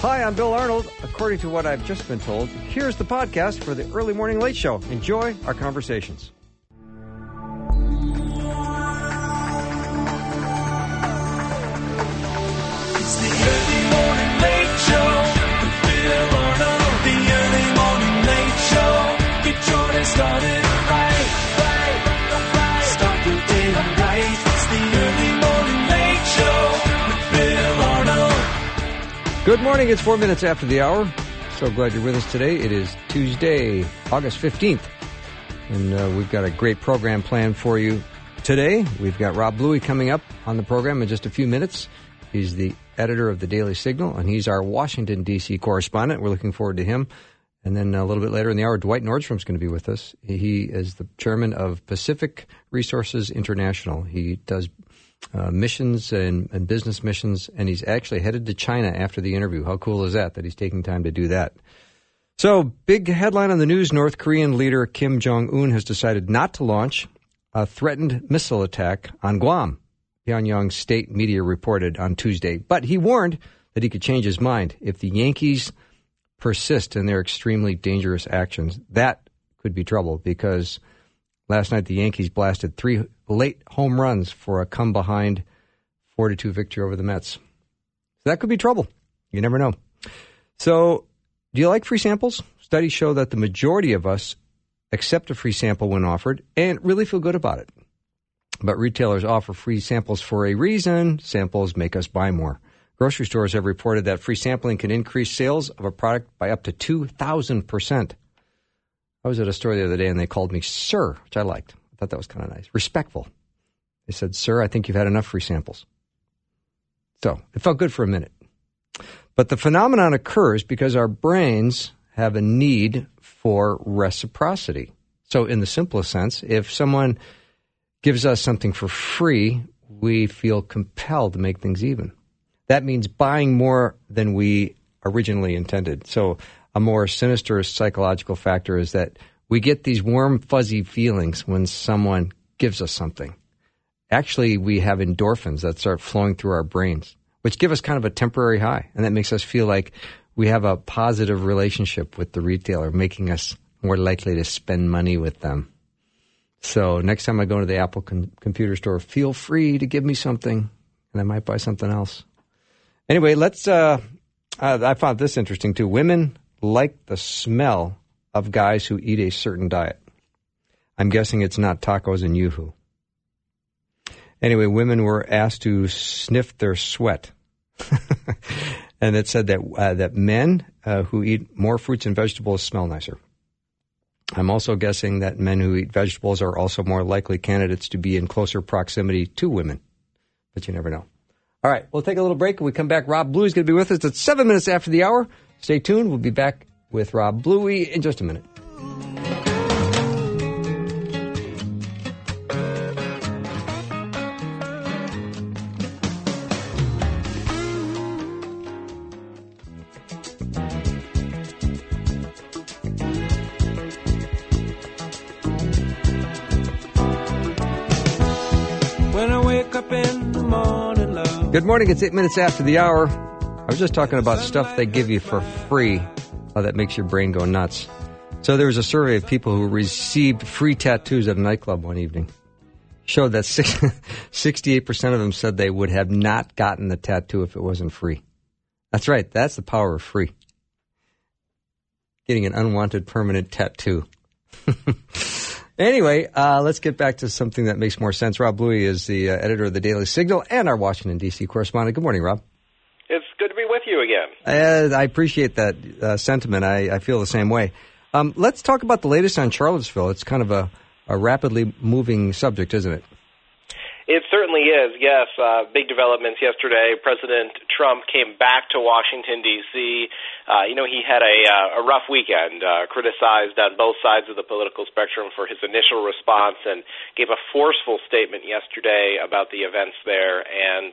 Hi, I'm Bill Arnold. According to what I've just been told, here's the podcast for the Early Morning Late Show. Enjoy our conversations. It's the Early Morning Late Show with Bill Arnold. The Early Morning Late Show. Get your day started right. Start your day right. It's the Early Morning Late Show with Bill Arnold. Good morning. It's 4 minutes after the hour. So glad you're with us today. It is Tuesday, August 15th. And we've got a great program planned for you today. We've got Rob Bluey coming up on the program in just a few minutes. He's the editor of the Daily Signal, and he's our Washington, D.C. correspondent. We're looking forward to him. And then a little bit later in the hour, Dwight Nordstrom's going to be with us. He is the chairman of Pacific Resources International. He does missions and business missions, and he's actually headed to China after the interview. How cool is that he's taking time to do that? So, big headline on the news, North Korean leader Kim Jong-un has decided not to launch a threatened missile attack on Guam. Pyongyang state media reported on Tuesday. But he warned that he could change his mind if the Yankees persist in their extremely dangerous actions. That could be trouble because last night the Yankees blasted 3 late home runs for a come-behind 4-2 victory over the Mets. So that could be trouble. You never know. So do you like free samples? Studies show that the majority of us accept a free sample when offered and really feel good about it. But retailers offer free samples for a reason. Samples make us buy more. Grocery stores have reported that free sampling can increase sales of a product by up to 2,000%. I was at a store the other day and they called me sir, which I liked. I thought that was kind of nice. Respectful. They said, sir, I think you've had enough free samples. So it felt good for a minute. But the phenomenon occurs because our brains have a need for reciprocity. So in the simplest sense, if someone gives us something for free, we feel compelled to make things even. That means buying more than we originally intended. So a more sinister psychological factor is that we get these warm, fuzzy feelings when someone gives us something. Actually, we have endorphins that start flowing through our brains, which give us kind of a temporary high. And that makes us feel like we have a positive relationship with the retailer, making us more likely to spend money with them. So next time I go to the Apple computer store, feel free to give me something, and I might buy something else. Anyway, I found this interesting, too. Women like the smell of guys who eat a certain diet. I'm guessing it's not tacos and Yoo-hoo. Anyway, women were asked to sniff their sweat. And it said that men who eat more fruits and vegetables smell nicer. I'm also guessing that men who eat vegetables are also more likely candidates to be in closer proximity to women. But you never know. All right, we'll take a little break. When we come back, Rob Bluey is going to be with us at 7 minutes after the hour. Stay tuned. We'll be back with Rob Bluey in just a minute. Good morning. It's 8 minutes after the hour. I was just talking about stuff they give you for free, how that makes your brain go nuts. So there was a survey of people who received free tattoos at a nightclub one evening. Showed that 68% of them said they would have not gotten the tattoo if it wasn't free. That's right. That's the power of free. Getting an unwanted permanent tattoo. Anyway, let's get back to something that makes more sense. Rob Bluey is the editor of the Daily Signal and our Washington, D.C. correspondent. Good morning, Rob. It's good to be with you again. I appreciate that sentiment. I feel the same way. Let's talk about the latest on Charlottesville. It's kind of a rapidly moving subject, isn't it? It certainly is, yes. Big developments yesterday. President Trump came back to Washington, D.C. He had a rough weekend, criticized on both sides of the political spectrum for his initial response and gave a forceful statement yesterday about the events there and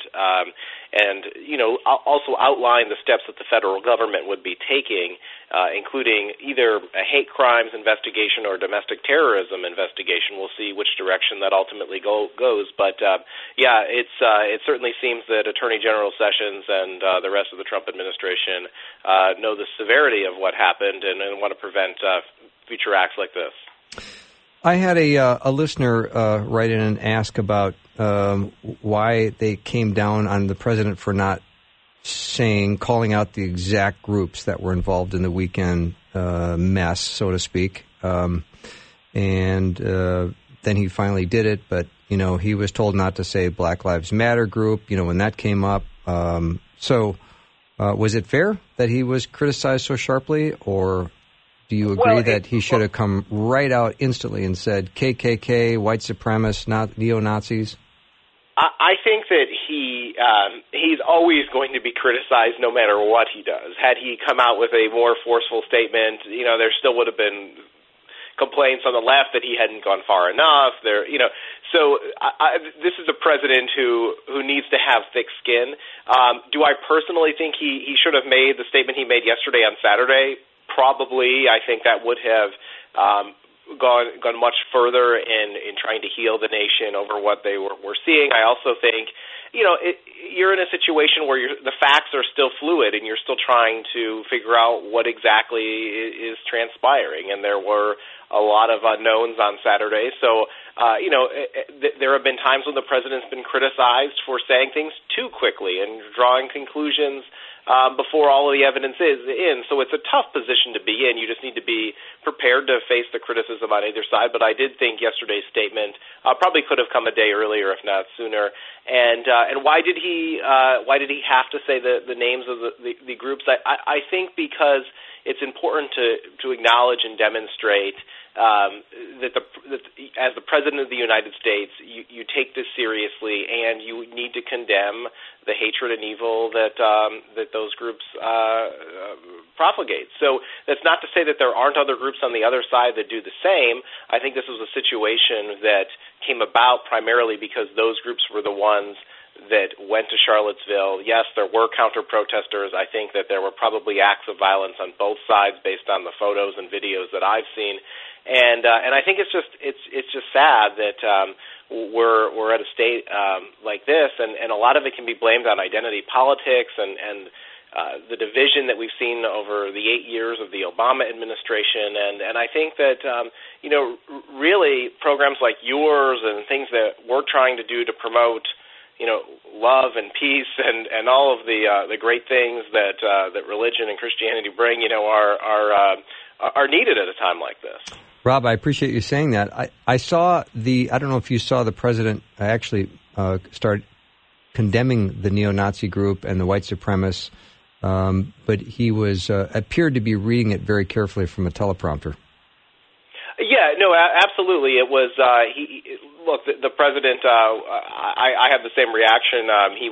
also outlined the steps that the federal government would be taking, including either a hate crimes investigation or domestic terrorism investigation. We'll see which direction that ultimately goes. But yeah, it certainly seems that Attorney General Sessions and the rest of the Trump administration know the severity of what happened and want to prevent future acts like this. I had a listener write in and ask about why they came down on the president for not calling out the exact groups that were involved in the weekend mess, so to speak. And then he finally did it, but, he was told not to say Black Lives Matter group, when that came up. So was it fair that he was criticized so sharply, or do you agree that he should have come right out instantly and said KKK, white supremacists, not neo-Nazis? I think that he's always going to be criticized no matter what he does. Had he come out with a more forceful statement, there still would have been complaints on the left that he hadn't gone far enough. So this is a president who needs to have thick skin. Do I personally think he should have made the statement he made yesterday on Saturday? Probably. I think that would have gone much further in trying to heal the nation over what they were seeing. I also think, you're in a situation where the facts are still fluid and you're still trying to figure out what exactly is transpiring. And there were a lot of unknowns on Saturday. So, there have been times when the president's been criticized for saying things too quickly and drawing conclusions before all of the evidence is in. So it's a tough position to be in. You just need to be prepared to face the criticism on either side. But I did think yesterday's statement probably could have come a day earlier, if not sooner. And why did he have to say the names of the groups? I think because it's important to acknowledge and demonstrate that as the President of the United States, you take this seriously, and you need to condemn the hatred and evil that those groups propagate. So that's not to say that there aren't other groups on the other side that do the same. I think this was a situation that came about primarily because those groups were the ones that went to Charlottesville. Yes, there were counter-protesters. I think that there were probably acts of violence on both sides based on the photos and videos that I've seen. And I think it's just sad that we're at a state like this, and a lot of it can be blamed on identity politics and the division that we've seen over the 8 years of the Obama administration. And I think that really programs like yours and things that we're trying to do to promote love and peace and all of the great things that religion and Christianity bring, are needed at a time like this. Rob, I appreciate you saying that. I saw I don't know if you saw the president actually start condemning the neo-Nazi group and the white supremacists, but he appeared to be reading it very carefully from a teleprompter. Yeah, no, absolutely. It was, look, the president, I have the same reaction.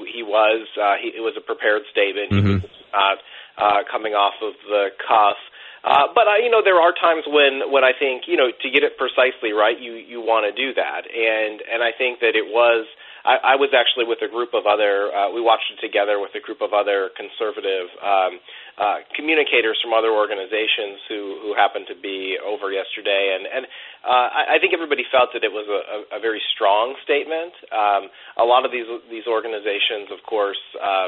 It was a prepared statement. Mm-hmm. He was coming off of the cuff. But there are times when I think, to get it precisely right, you want to do that. And I think that it was, I was actually with a group of other, we watched it together with a group of other conservative communicators from other organizations who happened to be over yesterday. And I think everybody felt that it was a very strong statement. A lot of these organizations, of course,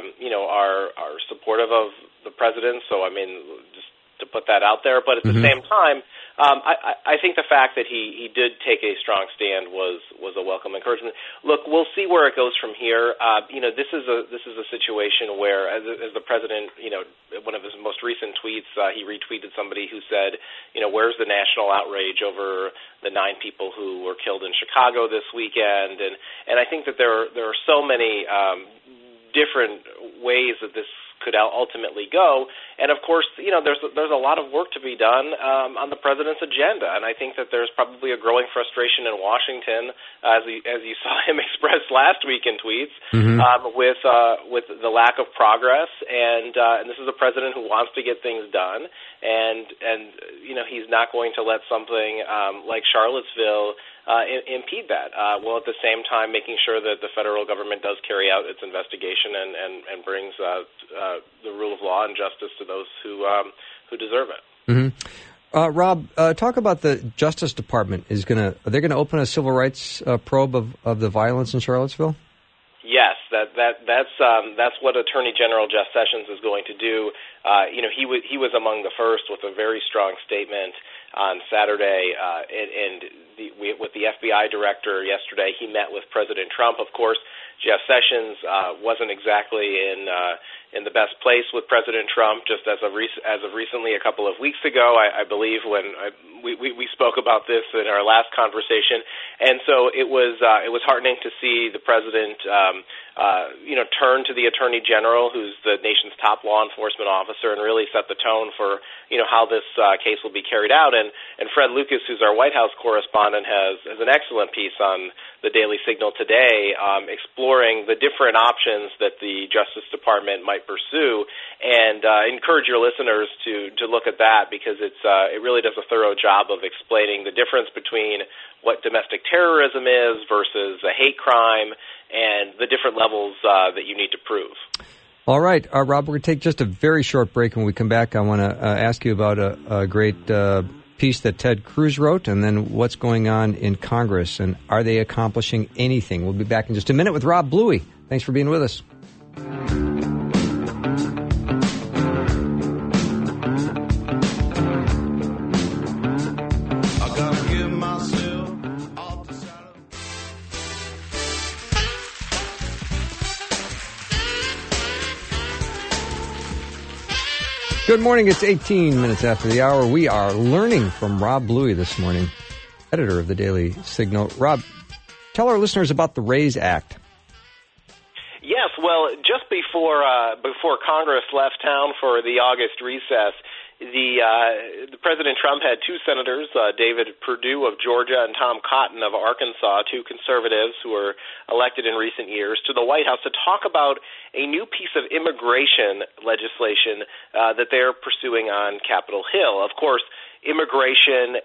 are supportive of the president. So, I mean, just to put that out there. But at the same time, I think the fact that he did take a strong stand was a welcome encouragement. Look, we'll see where it goes from here. This is a situation where, as the president, one of his most recent tweets, he retweeted somebody who said, where's the national outrage over the 9 people who were killed in Chicago this weekend? And I think that there are so many different ways that this could ultimately go. And of course, there's a lot of work to be done on the president's agenda. And I think that there's probably a growing frustration in Washington, as you saw him express last week in tweets, with the lack of progress. And this is a president who wants to get things done. And he's not going to let something like Charlottesville impede that, while at the same time making sure that the federal government does carry out its investigation and brings the rule of law and justice to those who deserve it. Mm-hmm. Rob, talk about the Justice Department. Are they going to open a civil rights probe of the violence in Charlottesville? That's what Attorney General Jeff Sessions is going to do. He was among the first with a very strong statement on Saturday, with the FBI director yesterday. He met with President Trump. Of course, Jeff Sessions wasn't exactly in the best place with President Trump. Just as of recently, a couple of weeks ago, I believe, when we spoke about this in our last conversation, and so it was heartening to see the president turn to the Attorney General, who's the nation's top law enforcement officer, and really set the tone for how this case will be carried out. And Fred Lucas, who's our White House correspondent, has an excellent piece on the Daily Signal today, exploring the different options that the Justice Department might pursue, and encourage your listeners to look at that, because it really does a thorough job of explaining the difference between what domestic terrorism is versus a hate crime, and the different levels that you need to prove. All right, Rob, we're going to take just a very short break. When we come back, I want to ask you about a great piece that Ted Cruz wrote, and then what's going on in Congress, and are they accomplishing anything? We'll be back in just a minute with Rob Bluey. Thanks for being with us. Good morning. It's 18 minutes after the hour. We are learning from Rob Bluey this morning, editor of the Daily Signal. Rob, tell our listeners about the RAISE Act. Yes, well, just before Congress left town for the August recess, the President Trump had two senators, David Perdue of Georgia and Tom Cotton of Arkansas, two conservatives who were elected in recent years, to the White House to talk about a new piece of immigration legislation that they're pursuing on Capitol Hill. Of course, immigration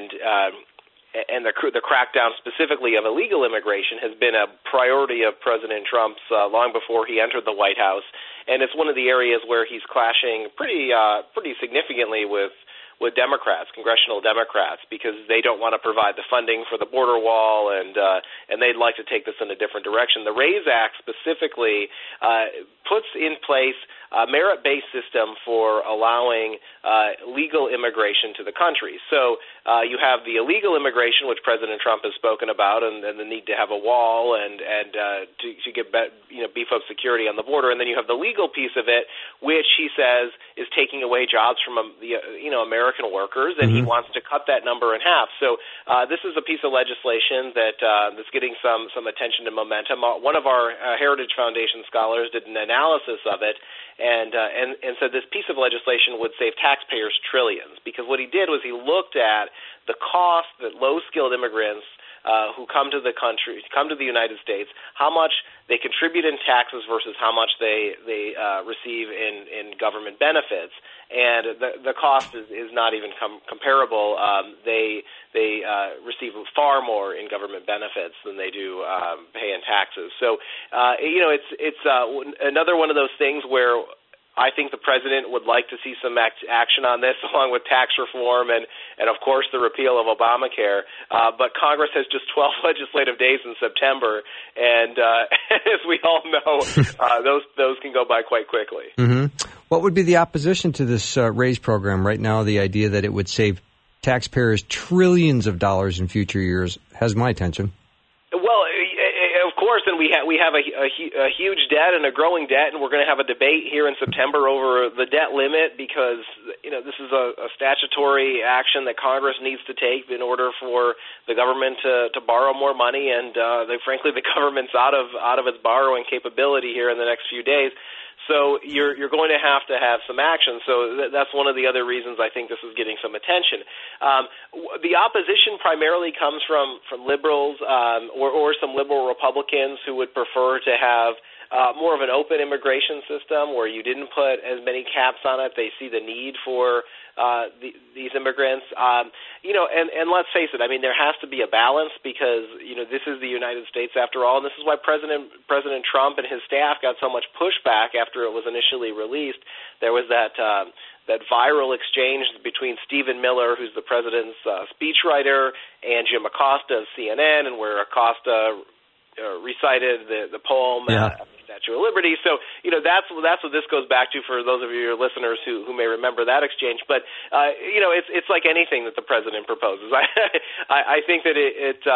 and the crackdown specifically of illegal immigration has been a priority of President Trump's long before he entered the White House, and it's one of the areas where he's clashing pretty significantly with Democrats, congressional Democrats, because they don't want to provide the funding for the border wall, and they'd like to take this in a different direction. The RAISE Act specifically puts in place a merit-based system for allowing legal immigration to the country. So you have the illegal immigration, which President Trump has spoken about, and the need to have a wall and to get beef up security on the border. And then you have the legal piece of it, which he says is taking away jobs from American workers, and he wants to cut that number in half. So this is a piece of legislation that's getting some attention and momentum. One of our Heritage Foundation scholars did an analysis of it, and said this piece of legislation would save taxpayers trillions, because what he did was he looked at the cost that low-skilled immigrants who come to the United States, how much they contribute in taxes versus how much they receive in government benefits, and the cost is not even comparable. They receive far more in government benefits than they do pay in taxes. So it's another one of those things where I think the president would like to see some action on this, along with tax reform and of course, the repeal of Obamacare. But Congress has just 12 legislative days in September, and as we all know, those can go by quite quickly. Mm-hmm. What would be the opposition to this RAISE program right now? The idea that it would save taxpayers trillions of dollars in future years has my attention. Well, of course, and we have a huge debt and a growing debt, and we're going to have a debate here in September over the debt limit, because this is a statutory action that Congress needs to take in order for the government to borrow more money, and frankly, the government's out of its borrowing capability here in the next few days. So you're going to have some action. So that's one of the other reasons I think this is getting some attention. The opposition primarily comes from liberals or some liberal Republicans who would prefer to have more of an open immigration system where you didn't put as many caps on it. They see the need for these immigrants. And let's face it, I mean, there has to be a balance, because, this is the United States after all, and this is why President Trump and his staff got so much pushback after it was initially released. There was that viral exchange between Stephen Miller, who's the president's speechwriter, and Jim Acosta of CNN, and where Acosta recited the poem. Statue of Liberty. So, that's what this goes back to for those of your listeners who may remember that exchange. But, it's like anything that the president proposes. I think that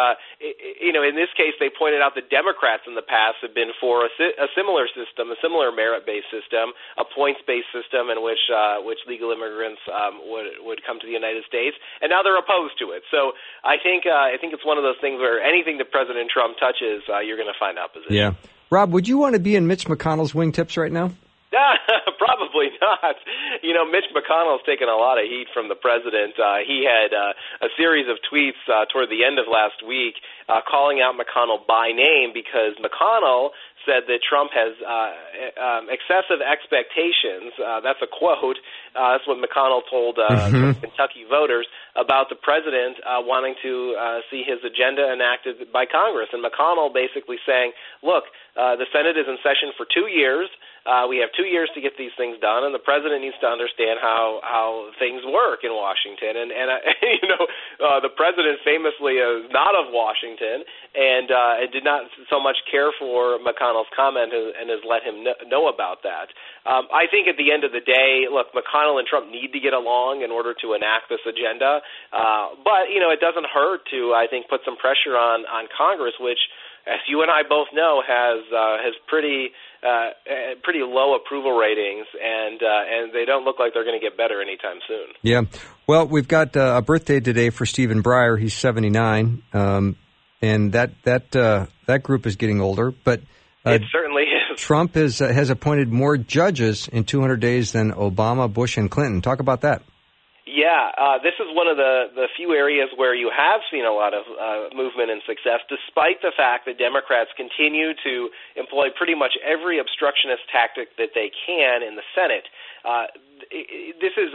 in this case, they pointed out that Democrats in the past have been for a similar system, a similar merit-based system, a points-based system in which legal immigrants would come to the United States, and now they're opposed to it. So I think it's one of those things where anything that President Trump touches, you're going to find opposition. Yeah. Rob, would you want to be in Mitch McConnell's wingtips right now? Probably not. Mitch McConnell's taken a lot of heat from the president. He had a series of tweets toward the end of last week calling out McConnell by name because McConnell said that Trump has excessive expectations. That's a quote. That's what McConnell told Kentucky voters about the president wanting to see his agenda enacted by Congress. And McConnell basically saying, look, the Senate is in session for 2 years. We have 2 years to get these things done, and the president needs to understand how things work in Washington. And the president famously is not of Washington and did not so much care for McConnell's comment and has let him know about that. I think at the end of the day, look, McConnell and Trump need to get along in order to enact this agenda. But it doesn't hurt to, I think, put some pressure on Congress, which, as you and I both know, has pretty low approval ratings, and they don't look like they're going to get better anytime soon. Yeah. Well, we've got a birthday today for Stephen Breyer. He's 79, and that group is getting older. But it certainly is. Trump has appointed more judges in 200 days than Obama, Bush, and Clinton. Talk about that. Yeah, this is one of the few areas where you have seen a lot of movement and success, despite the fact that Democrats continue to employ pretty much every obstructionist tactic that they can in the Senate. This is,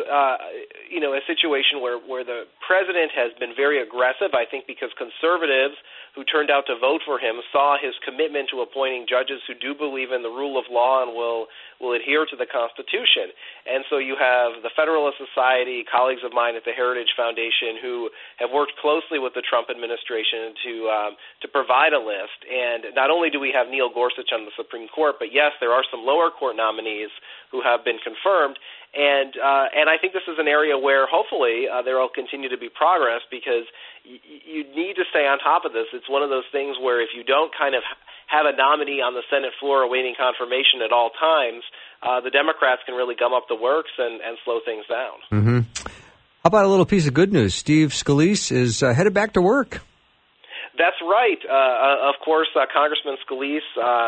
a situation where the president has been very aggressive, I think because conservatives who turned out to vote for him saw his commitment to appointing judges who do believe in the rule of law and will adhere to the Constitution. And so you have the Federalist Society, colleagues of mine at the Heritage Foundation who have worked closely with the Trump administration to provide a list. And not only do we have Neil Gorsuch on the Supreme Court, but yes, there are some lower court nominees who have been confirmed. And I think this is an area where hopefully there will continue to be progress because you need to stay on top of this. It's one of those things where if you don't kind of have a nominee on the Senate floor awaiting confirmation at all times, the Democrats can really gum up the works and slow things down. Mm-hmm. How about a little piece of good news? Steve Scalise is headed back to work. That's right. Of course, Congressman Scalise,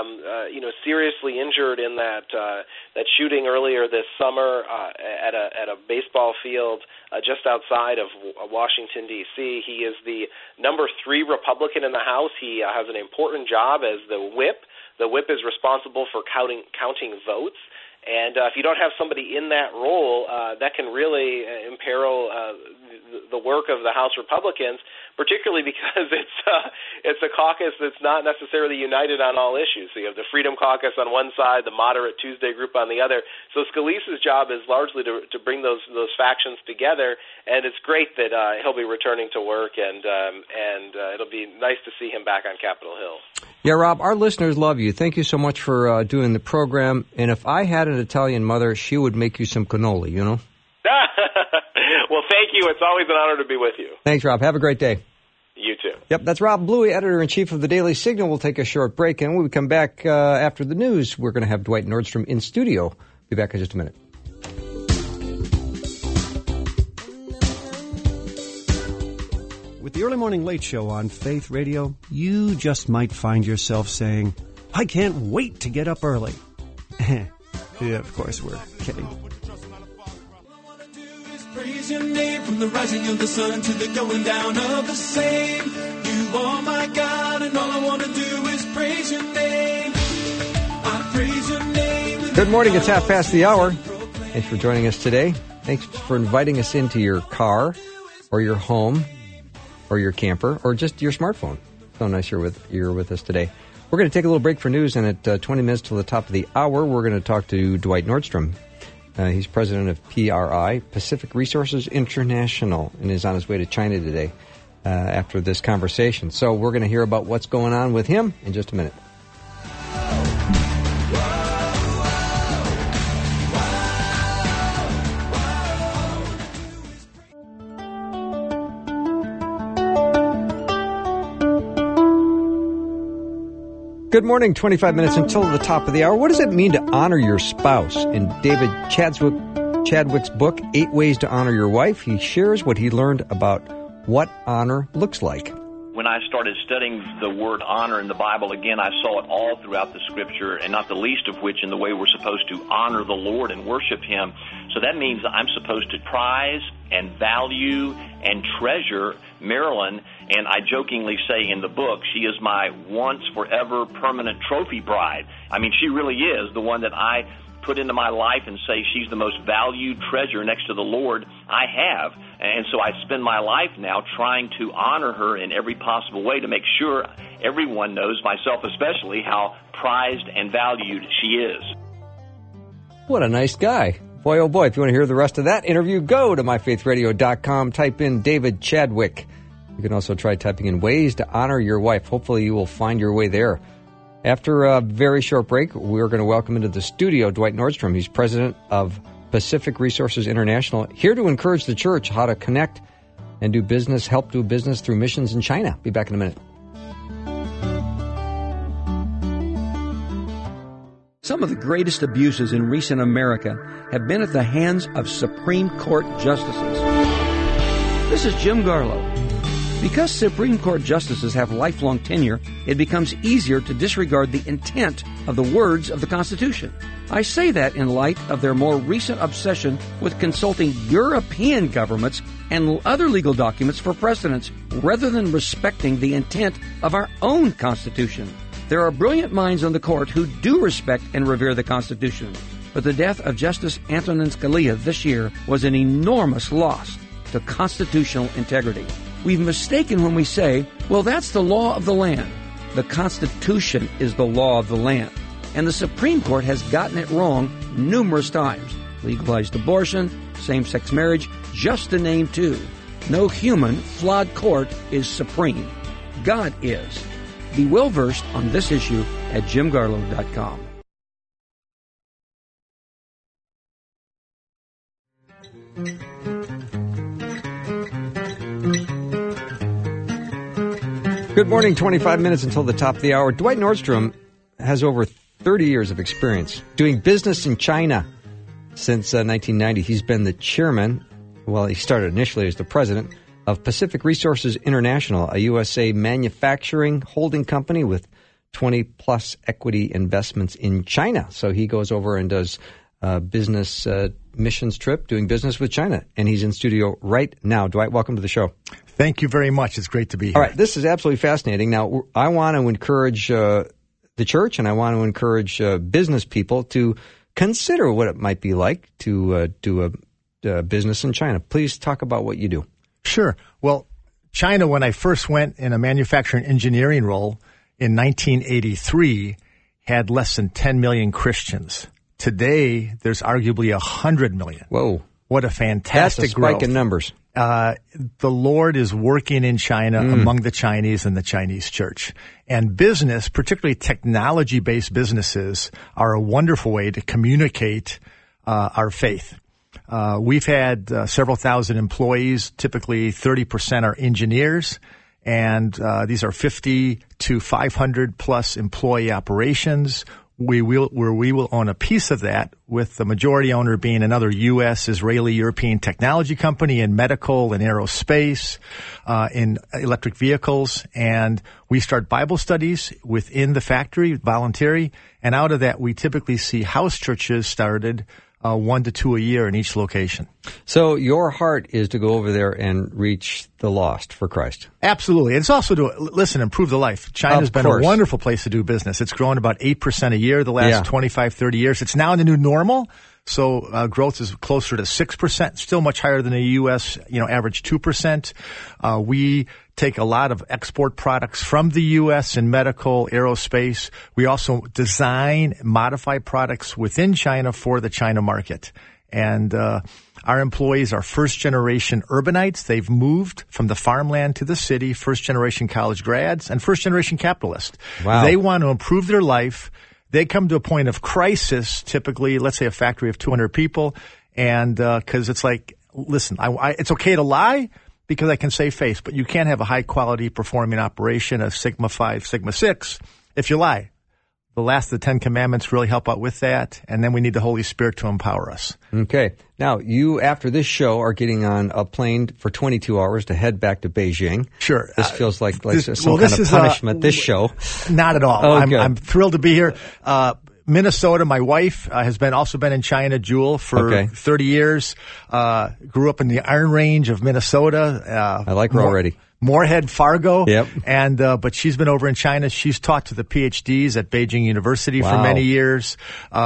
seriously injured in that shooting earlier this summer at a baseball field just outside of Washington, D.C. He is the number 3 Republican in the House. He has an important job as the whip. The whip is responsible for counting votes. And if you don't have somebody in that role, that can really imperil the work of the House Republicans, particularly because it's a caucus that's not necessarily united on all issues. So you have the Freedom Caucus on one side, the Moderate Tuesday group on the other. So Scalise's job is largely to bring those factions together, and it's great that he'll be returning to work, and it'll be nice to see him back on Capitol Hill. Yeah, Rob, our listeners love you. Thank you so much for doing the program. And if I had an Italian mother, she would make you some cannoli, you know? Well, thank you. It's always an honor to be with you. Thanks, Rob. Have a great day. You too. Yep, that's Rob Bluey, editor-in-chief of the Daily Signal. We'll take a short break, and when we come back after the news, we're going to have Dwight Nordstrom in studio. Be back in just a minute. With the Early Morning Late Show on Faith Radio, you just might find yourself saying, I can't wait to get up early. Yeah, of course, we're kidding. Praise your name from the rising of the sun to the going down of the same. You are my God, and all I want to do is praise your name. I praise your name. Good morning. It's 1:30. Thanks for joining us today. Thanks for inviting us into your car or your home or your camper or just your smartphone. So nice you're with us today. We're going to take a little break for news, and at 20 minutes till the top of the hour, we're going to talk to Dwight Nordstrom. He's president of PRI, Pacific Resources International, and is on his way to China today. after this conversation. So we're going to hear about what's going on with him in just a minute. Good morning, 25 minutes until the top of the hour. What does it mean to honor your spouse? In David Chadwick's book, 8 Ways to Honor Your Wife, he shares what he learned about what honor looks like. When I started studying the word honor in the Bible, again, I saw it all throughout the Scripture, and not the least of which in the way we're supposed to honor the Lord and worship Him. So that means I'm supposed to prize and value and treasure Marilyn, and I jokingly say in the book, she is my once, forever, permanent trophy bride. I mean, she really is the one that I put into my life and say she's the most valued treasure next to the Lord I have. And so I spend my life now trying to honor her in every possible way to make sure everyone knows, myself especially, how prized and valued she is. What a nice guy. Boy, oh boy, if you want to hear the rest of that interview, go to myfaithradio.com, type in David Chadwick. You can also try typing in ways to honor your wife. Hopefully you will find your way there. After a very short break, we're going to welcome into the studio Dwight Nordstrom. He's president of Pacific Resources International, here to encourage the church how to connect and do business, help do business through missions in China. Be back in a minute. Some of the greatest abuses in recent America have been at the hands of Supreme Court justices. This is Jim Garlow. Because Supreme Court justices have lifelong tenure, it becomes easier to disregard the intent of the words of the Constitution. I say that in light of their more recent obsession with consulting European governments and other legal documents for precedents, rather than respecting the intent of our own Constitution. There are brilliant minds on the court who do respect and revere the Constitution, but the death of Justice Antonin Scalia this year was an enormous loss to constitutional integrity. We've mistaken when we say, well, that's the law of the land. The Constitution is the law of the land. And the Supreme Court has gotten it wrong numerous times. Legalized abortion, same-sex marriage, just to name two. No human, flawed court is supreme. God is. Be well-versed on this issue at jimgarlow.com. Good morning, 25 minutes until the top of the hour. Dwight Nordstrom has over 30 years of experience doing business in China since 1990. He's been the chairman, well, he started initially as the president, of Pacific Resources International, a USA manufacturing holding company with 20-plus equity investments in China. So he goes over and does business missions trip, doing business with China. And he's in studio right now. Dwight, welcome to the show. Thank you very much. It's great to be here. All right, this is absolutely fascinating. Now, I want to encourage the church and I want to encourage business people to consider what it might be like to do a business in China. Please talk about what you do. Sure. Well, China, when I first went in a manufacturing engineering role in 1983, had less than 10 million Christians. Today, there's arguably 100 million. Whoa. What a fantastic growth. That's a spike growth. in numbers. The Lord is working in China among the Chinese and the Chinese church. And business, particularly technology-based businesses, are a wonderful way to communicate our faith. We've had several thousand employees. Typically, 30% are engineers. And these are 50 to 500 plus employee operations. We will own a piece of that, with the majority owner being another U.S., Israeli, European technology company in medical and aerospace, in electric vehicles. And we start Bible studies within the factory, voluntary. And out of that, we typically see house churches started 1 to 2 a year in each location. So your heart is to go over there and reach the lost for Christ. Absolutely. It's also to, improve the life. China's been a wonderful place to do business. It's grown about 8% a year the last 25, 30 years. It's now the new normal. So growth is closer to 6%, still much higher than the U.S., average 2%. We take a lot of export products from the U.S. in medical, aerospace. We also design, modify products within China for the China market. And Our employees are first-generation urbanites. They've moved from the farmland to the city, first-generation college grads, and first-generation capitalists. Wow. They want to improve their life. They come to a point of crisis, typically, let's say a factory of 200 people, and because it's like, listen, it's okay to lie because I can save face, but you can't have a high-quality performing operation, a Sigma 5, Sigma 6, if you lie. The last of the 10 Commandments really help out with that, and then we need the Holy Spirit to empower us. Okay. Now, you, after this show, are getting on a plane for 22 hours to head back to Beijing. Sure. This feels like some kind this of is punishment, this show. Not at all. Oh, good. I'm thrilled to be here. Minnesota, my wife has also been in China, Jewel, for 30 years. Grew up in the Iron Range of Minnesota. I like her already. Moorhead, Fargo. Yep. And, but she's been over in China. She's taught to the PhDs at Beijing University for many years.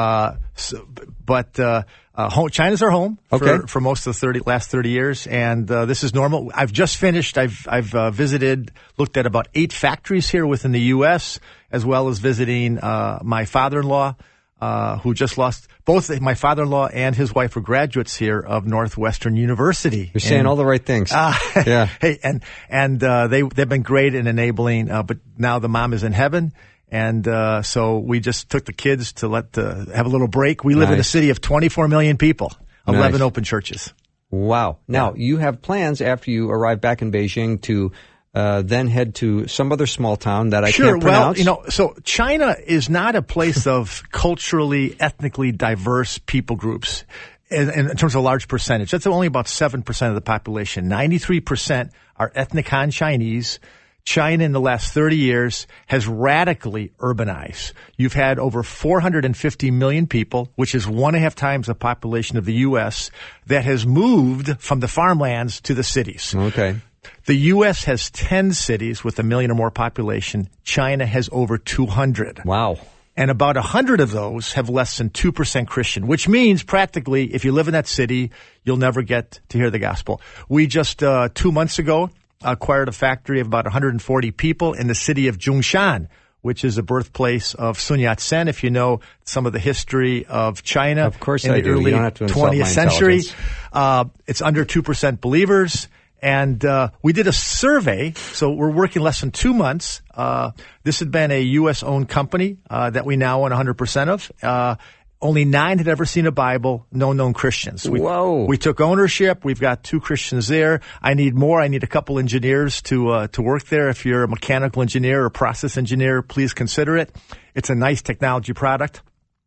China's our home for most of the last 30 years. And, this is normal. I've just finished. I've looked at about 8 factories here within the U.S., as well as visiting, my father-in-law, who just lost my father-in-law and his wife were graduates here of Northwestern University. You're saying all the right things. Yeah. Hey, and they've been great in enabling, but now the mom is in heaven. And, so we just took the kids to have a little break. We live in a city of 24 million people, 11 open churches. Wow. Now, you have plans after you arrive back in Beijing to then head to some other small town that I can't pronounce. Well, so China is not a place of culturally, ethnically diverse people groups in terms of a large percentage. That's only about 7% of the population. 93% are ethnic Han Chinese. China in the last 30 years has radically urbanized. You've had over 450 million people, which is 1.5 times the population of the U.S., that has moved from the farmlands to the cities. Okay. The U.S. has 10 cities with 1 million or more population. China has over 200. Wow. And about 100 of those have less than 2% Christian, which means practically if you live in that city, you'll never get to hear the gospel. We just 2 months ago acquired a factory of about 140 people in the city of Zhongshan, which is the birthplace of Sun Yat-sen, if you know some of the history of China. Of course in I the do. early You don't have to insult 20th my century. intelligence. It's under 2% believers. And we did a survey, so we're working less than 2 months. This had been a U.S.-owned company that we now own 100% of. Only 9 had ever seen a Bible, no known Christians. Whoa. We took ownership. We've got 2 Christians there. I need more. I need a couple engineers to work there. If you're a mechanical engineer or process engineer, please consider it. It's a nice technology product.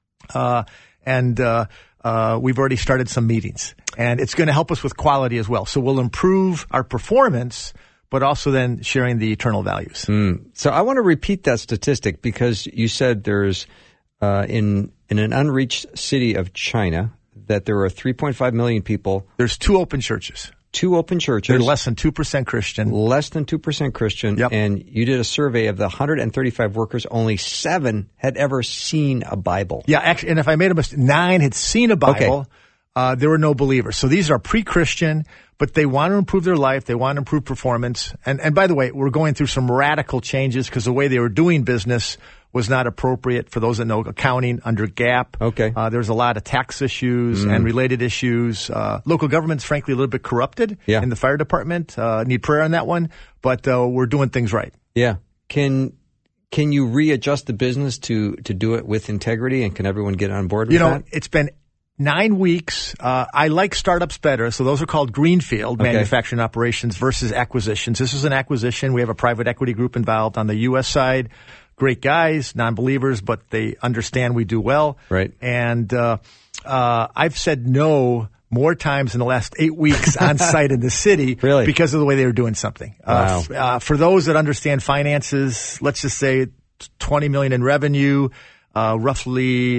We've already started some meetings. And it's going to help us with quality as well. So we'll improve our performance, but also then sharing the eternal values. So I want to repeat that statistic because you said there's in an unreached city of China that there are 3.5 million people. There's 2 open churches. 2 open churches. They're less than 2% Christian. Less than 2% Christian. Yep. And you did a survey of the 135 workers. Only 7 had ever seen a Bible. Yeah, actually, and if I made a mistake, 9 had seen a Bible. Okay. There were no believers. So these are pre-Christian, but they want to improve their life. They want to improve performance. And by the way, we're going through some radical changes because the way they were doing business was not appropriate for those that know accounting under GAAP. Okay. There's a lot of tax issues and related issues. Local government's frankly a little bit corrupted in the fire department. Need prayer on that one, but we're doing things right. Yeah. Can you readjust the business to do it with integrity, and can everyone get on board with that? It's been 9 weeks. I like startups better. So those are called greenfield manufacturing operations versus acquisitions. This is an acquisition. We have a private equity group involved on the U.S. side. Great guys, non-believers, but they understand we do well. Right. And I've said no more times in the last 8 weeks on site in the city because of the way they were doing something. Wow. For those that understand finances, let's just say $20 million in revenue, roughly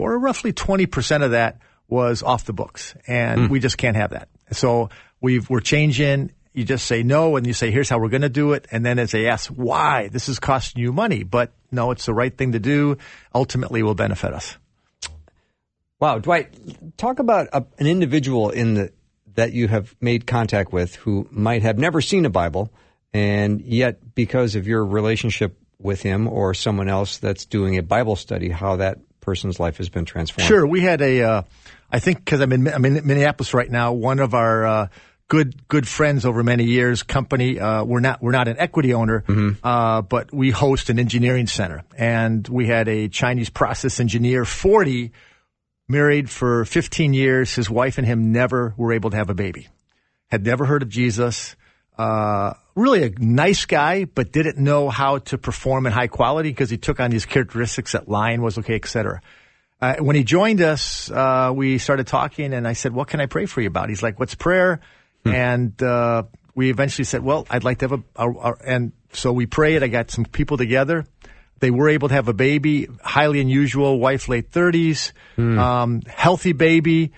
20% of that was off the books, and we just can't have that. So we're changing. You just say no, and you say, here's how we're going to do it. And then as they ask why, this is costing you money. But no, it's the right thing to do. Ultimately, will benefit us. Wow. Dwight, talk about an individual that you have made contact with who might have never seen a Bible, and yet because of your relationship with him or someone else that's doing a Bible study, how that person's life has been transformed. Sure. We had a I think because I'm in Minneapolis right now, one of our good friends over many years, company, we're not an equity owner, but we host an engineering center. And we had a Chinese process engineer, 40, married for 15 years. His wife and him never were able to have a baby. Had never heard of Jesus. Really a nice guy, but didn't know how to perform in high quality because he took on these characteristics that lying was okay, et cetera. When he joined us, we started talking, and I said, what can I pray for you about? He's like, what's prayer? And we eventually said, well, I'd like to have and so we prayed. I got some people together. They were able to have a baby, highly unusual, wife late 30s, healthy baby.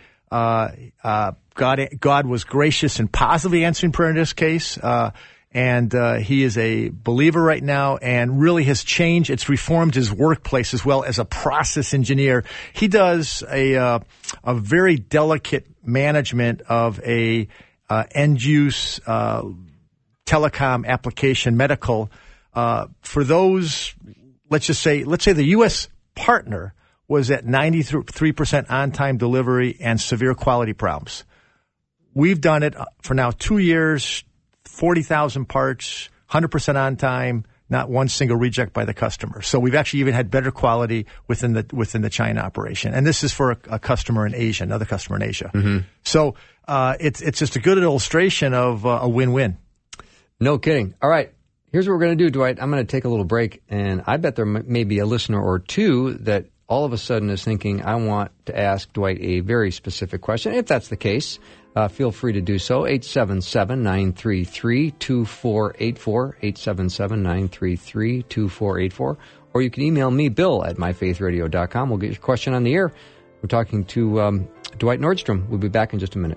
God was gracious and positively answering prayer in this case. And he is a believer right now and really has changed. It's reformed his workplace as well as a process engineer. He does a very delicate management of a end use telecom application, medical. For those, let's say the U.S. partner was at 93% on-time delivery and severe quality problems. We've done it for now 2 years, 40,000 parts, 100% on time, not one single reject by the customer. So we've actually even had better quality within the China operation. And this is for a customer in Asia, another customer in Asia. So it's just a good illustration of a win-win. No kidding. All right. Here's what we're going to do, Dwight. I'm going to take a little break, and I bet there may be a listener or two that all of a sudden is thinking, I want to ask Dwight a very specific question. If that's the case, feel free to do so. 877-933-2484, 877-933-2484. Or you can email me, Bill, at myfaithradio.com. We'll get your question on the air. We're talking to Dwight Nordstrom. We'll be back in just a minute.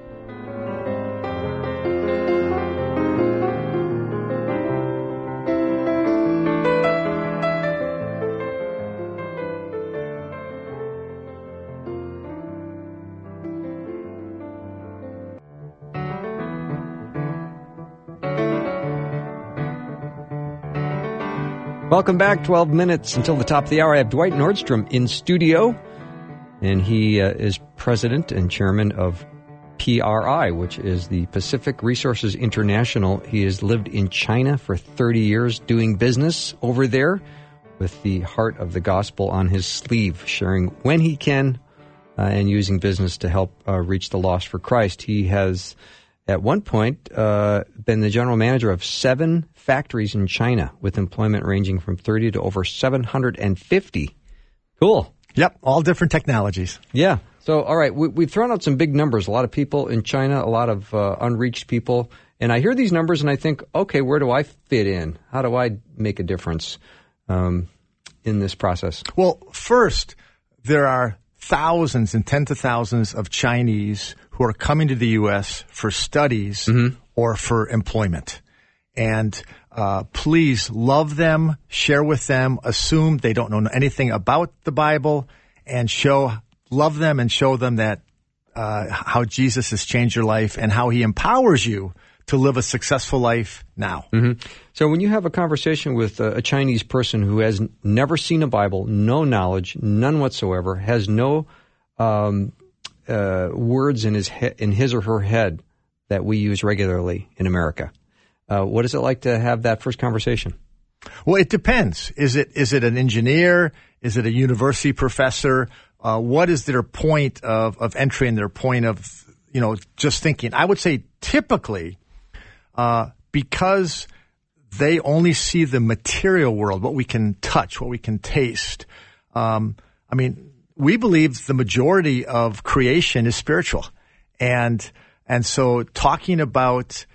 Welcome back. 12 minutes until the top of the hour. I have Dwight Nordstrom in studio, and he is president and chairman of PRI, which is the Pacific Resources International. He has lived in China for 30 years doing business over there with the heart of the gospel on his sleeve, sharing when he can and using business to help reach the lost for Christ. He has, at one point, been the general manager of 7 factories in China with employment ranging from 30 to over 750. Cool. Yep, all different technologies. Yeah. So, all right, we've thrown out some big numbers. A lot of people in China, a lot of unreached people. And I hear these numbers and I think, okay, where do I fit in? How do I make a difference in this process? Well, first, there are thousands and tens of thousands of Chinese who are coming to the U.S. for studies or for employment. And please love them, share with them, assume they don't know anything about the Bible, and love them and show them that how Jesus has changed your life and how he empowers you to live a successful life now. So when you have a conversation with a Chinese person who has never seen a Bible, no knowledge, none whatsoever, has no words in his or her head that we use regularly in America, what is it like to have that first conversation? Well, it depends. Is it an engineer? Is it a university professor? What is their point of entry and their point of, just thinking? I would say typically, because they only see the material world, what we can touch, what we can taste. We believe the majority of creation is spiritual. And so talking about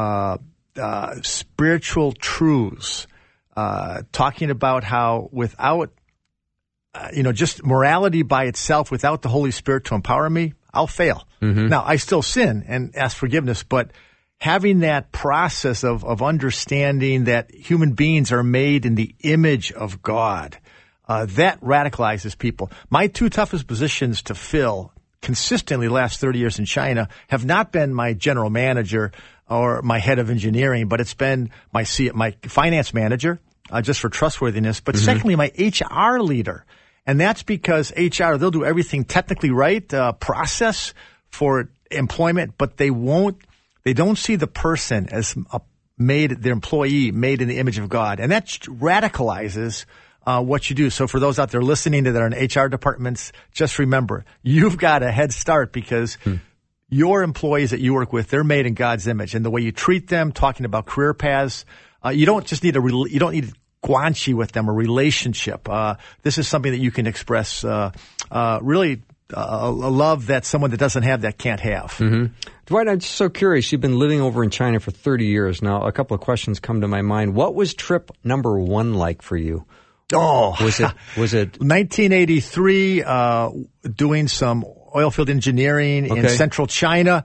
spiritual truths, talking about how without, just morality by itself, without the Holy Spirit to empower me, I'll fail. Now, I still sin and ask forgiveness, but having that process of understanding that human beings are made in the image of God, that radicalizes people. My 2 toughest positions to fill consistently the last 30 years in China have not been my general manager or my head of engineering, but it's been my finance manager, just for trustworthiness, but secondly, my HR leader. And that's because HR, they'll do everything technically right, process for employment, but they don't see the person as the employee made in the image of God. And that radicalizes what you do. So for those out there listening that are in HR departments, just remember, you've got a head start because your employees that you work with, they're made in God's image. And the way you treat them, talking about career paths, you don't just need you don't need guanxi with them, a relationship. This is something that you can express really a love that someone that doesn't have that can't have. Mm-hmm. Dwight, I'm just so curious. You've been living over in China for 30 years now. A couple of questions come to my mind. What was trip number one like for you? Oh, was it 1983? Doing some oilfield engineering in central China.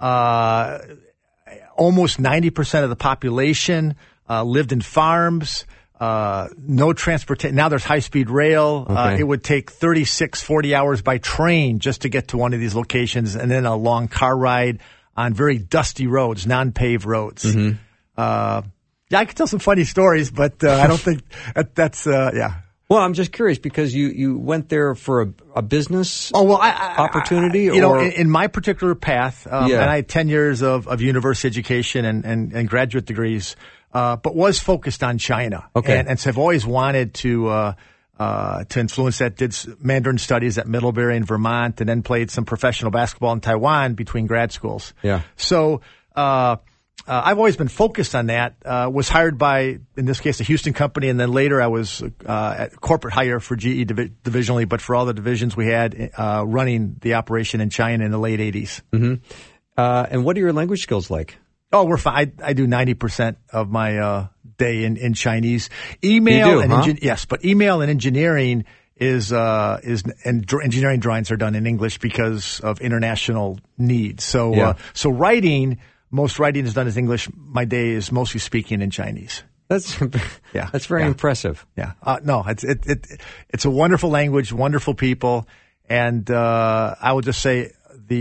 Almost 90% of the population lived in farms. No transportation. Now there's high-speed rail. Okay. It would take 40 hours by train just to get to one of these locations, and then a long car ride on very dusty roads, non-paved roads. Mm-hmm. Yeah, I could tell some funny stories, but I don't think that's yeah. Well, I'm just curious because you went there for a business opportunity? In my particular path, and I had 10 years of university education and graduate degrees, but was focused on China. Okay. And so I've always wanted to influence that. Did Mandarin studies at Middlebury in Vermont, and then played some professional basketball in Taiwan between grad schools. Yeah. So, I've always been focused on that. Was hired by, in this case, a Houston company, and then later I was at corporate hire for GE divisionally, but for all the divisions we had running the operation in China in the late 80s. Mm-hmm. And what are your language skills like? Oh, we're fine. I do 90% of my day in Chinese. Email you do, and yes, but email and engineering and engineering drawings are done in English because of international needs. So so writing. Most writing is done in English. My day is mostly speaking in Chinese. That's very impressive. Yeah. No, it's a wonderful language, wonderful people, and I will just say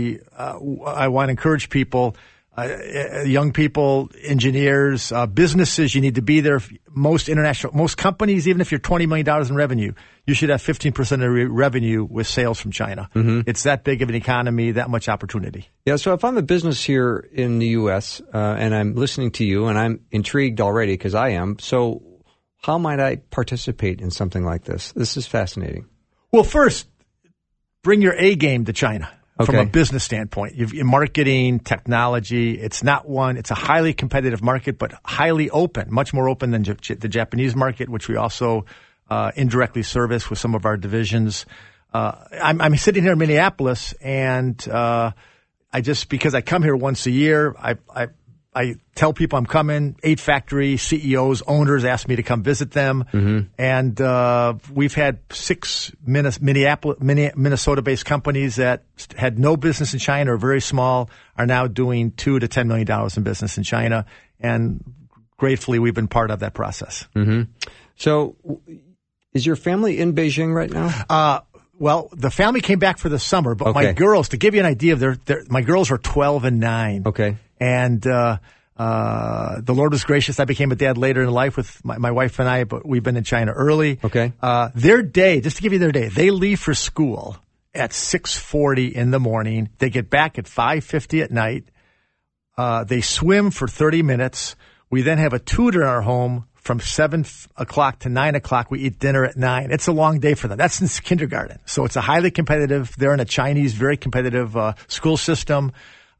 I want to encourage people, young people, engineers, businesses. You need to be there. Most companies, even if you're $20 million in revenue, you should have 15% of your revenue with sales from China. Mm-hmm. It's that big of an economy, that much opportunity. Yeah, so if I'm a business here in the U.S. And I'm listening to you and I'm intrigued already because I am, so how might I participate in something like this? This is fascinating. Well, first, bring your A game to China. Okay. From a business standpoint, in marketing, technology, it's a highly competitive market, but highly open, much more open than the Japanese market, which we also indirectly service with some of our divisions. I'm sitting here in Minneapolis, and because I come here once a year, I tell people I'm coming. 8 factory CEOs, owners ask me to come visit them. Mm-hmm. And we've had 6 Minnesota-based companies that had no business in China or very small are now doing $2 to $10 million in business in China. And gratefully, we've been part of that process. Mm-hmm. So is your family in Beijing right now? Well, the family came back for the summer, but my girls, to give you an idea, my girls are 12 and 9. Okay. And the Lord was gracious. I became a dad later in life with my wife and I, but we've been in China early. Okay. Their day, just to give you their day, they leave for school at 6:40 in the morning. They get back at 5:50 at night. They swim for 30 minutes. We then have a tutor in our home from 7 o'clock to 9 o'clock. We eat dinner at 9. It's a long day for them. That's since kindergarten. So it's a highly competitive, they're in a Chinese, very competitive school system.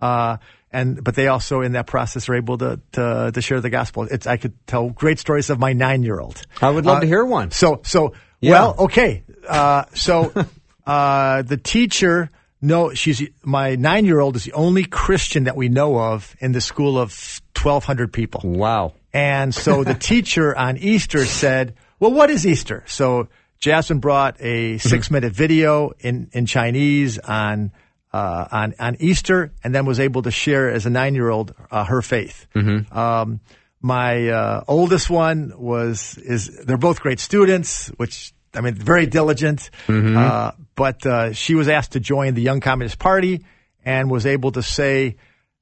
But they also, in that process, are able to share the gospel. I could tell great stories of my 9-year-old. I would love to hear one. The teacher, my 9-year-old is the only Christian that we know of in the school of 1,200 people. Wow. And so the teacher on Easter said, well, what is Easter? So Jasmine brought a 6-minute video in Chinese on Easter, and then was able to share as a 9-year-old her faith. Mm-hmm. My oldest one they're both great students, very diligent. Mm-hmm. But she was asked to join the Young Communist Party and was able to say,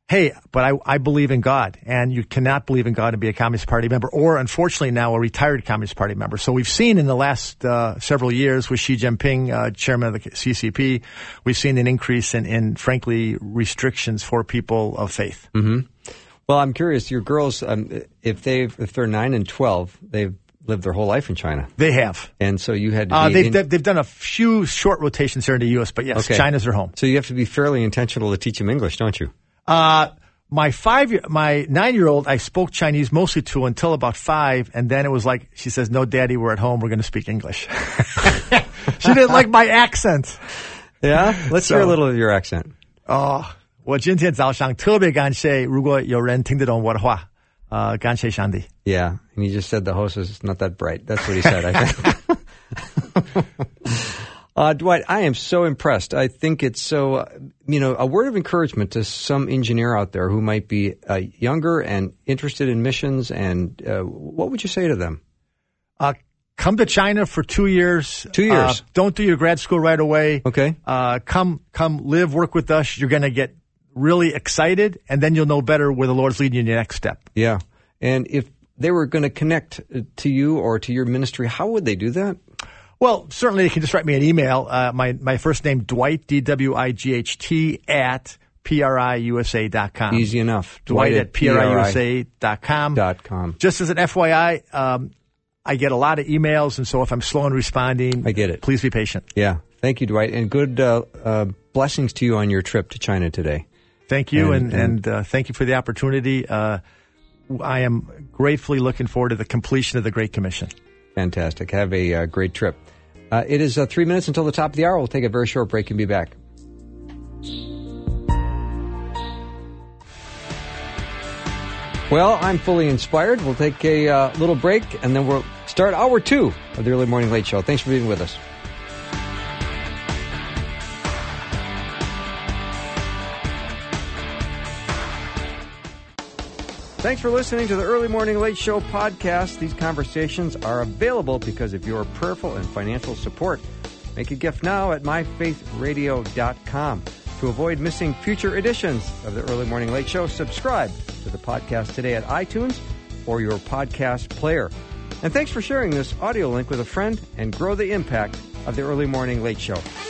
hey, but I believe in God, and you cannot believe in God and be a Communist Party member, or unfortunately now a retired Communist Party member. So we've seen in the last several years with Xi Jinping, chairman of the CCP, we've seen an increase in frankly, restrictions for people of faith. Mm-hmm. Well, I'm curious, your girls, if they're 9 and 12, they've lived their whole life in China. They have. And so you had to be... They've done a few short rotations here in the U.S., but yes, okay. China's their home. So you have to be fairly intentional to teach them English, don't you? My 9-year-old, I spoke Chinese mostly to until about 5, and then it was like, she says, no, Daddy, we're at home, we're going to speak English. She didn't like my accent. Yeah? Let's hear a little of your accent. 我今天早上特別感謝如果有人听得懂我的话，感謝上帝。 Yeah, and he just said the host is not that bright. That's what he said, I think. Dwight, I am so impressed. I think it's so, a word of encouragement to some engineer out there who might be younger and interested in missions. And what would you say to them? Come to China for 2 years. 2 years. Don't do your grad school right away. Okay. Come live, work with us. You're going to get really excited, and then you'll know better where the Lord's leading you in your next step. Yeah. And if they were going to connect to you or to your ministry, how would they do that? Well, certainly they can just write me an email. My first name, Dwight, DWIGHT, at PRIUSA.com. Easy enough. Dwight at PRIUSA.com. Just as an FYI, I get a lot of emails, and so if I'm slow in responding, I get it. Please be patient. Yeah. Thank you, Dwight, and good blessings to you on your trip to China today. Thank you, and thank you for the opportunity. I am gratefully looking forward to the completion of the Great Commission. Fantastic. Have a great trip. It is 3 minutes until the top of the hour. We'll take a very short break and be back. Well, I'm fully inspired. We'll take a little break, and then we'll start hour 2 of the Early Morning Late Show. Thanks for being with us. Thanks for listening to the Early Morning Late Show podcast. These conversations are available because of your prayerful and financial support. Make a gift now at myfaithradio.com. To avoid missing future editions of the Early Morning Late Show, subscribe to the podcast today at iTunes or your podcast player. And thanks for sharing this audio link with a friend and grow the impact of the Early Morning Late Show.